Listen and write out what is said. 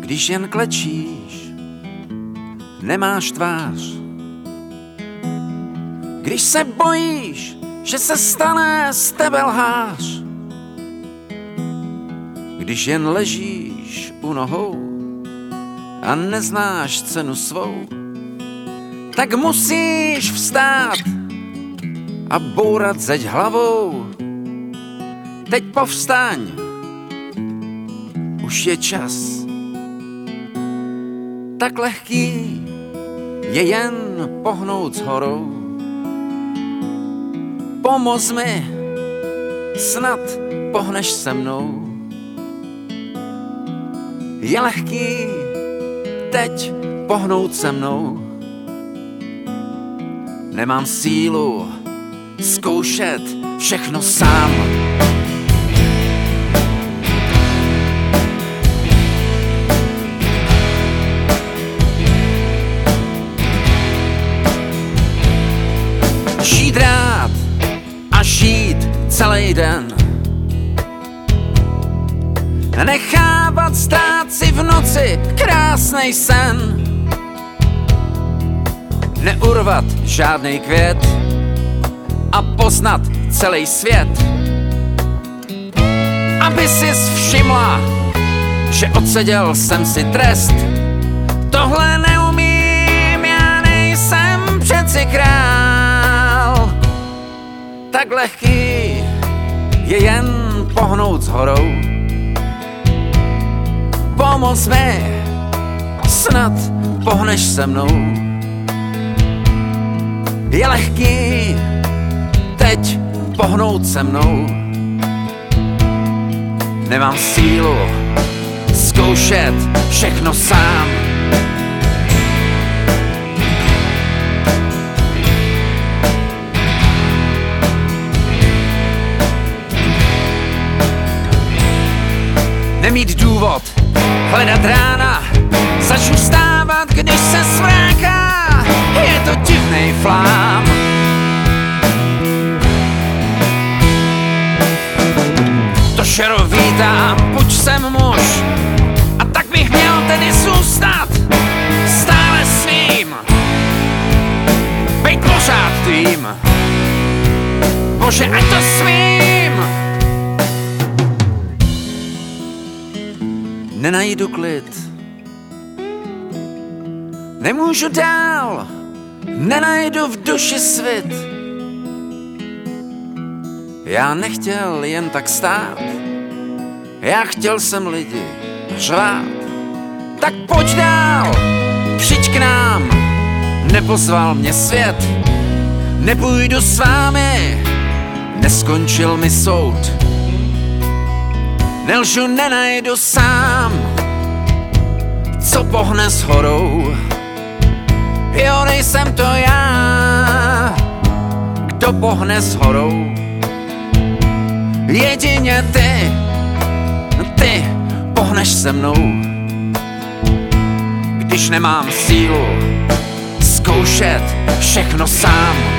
Když jen klečíš, nemáš tvář. Když se bojíš, že se stane z tebe lhář. Když jen ležíš u nohou a neznáš cenu svou, tak musíš vstát a bourat zeď hlavou. Teď povstaň, už je čas. Tak lehký je jen pohnout s horou. Pomoz mi, snad pohneš se mnou. Je lehký teď pohnout se mnou. Nemám sílu zkoušet všechno sám. Žít rád a žít celý den. Nechávat stát si v noci krásnej sen. Neurvat žádnej květ a poznat celý svět. Aby sis všimla, že odseděl jsem si trest. Tohle neumím, já nejsem přeci král. Tak lehký je jen pohnout s horou. Pomoz mi, snad pohneš se mnou. Je lehký teď pohnout se mnou. Nemám sílu zkoušet všechno sám. Nemít důvod hledat rána, začnu stávat, když se svráká. Je to divnej flám. To šero vítám, buď jsem muž, a tak bych měl tedy zůstat stále svým, bejt pořád tvým. Bože, ať to smím. Nenajdu klid, nemůžu dál, nenajdu v duši svit. Já nechtěl jen tak stát, já chtěl jsem lidi řvát. Tak pojď dál, přijď k nám, nepozval mě svět. Nepůjdu s vámi, neskončil mi soud. Nelžu, nenajdu sám, co pohne s horou. Jo, nejsem to já, kdo pohne s horou. Jedině ty pohneš se mnou. Když nemám sílu zkoušet všechno sám.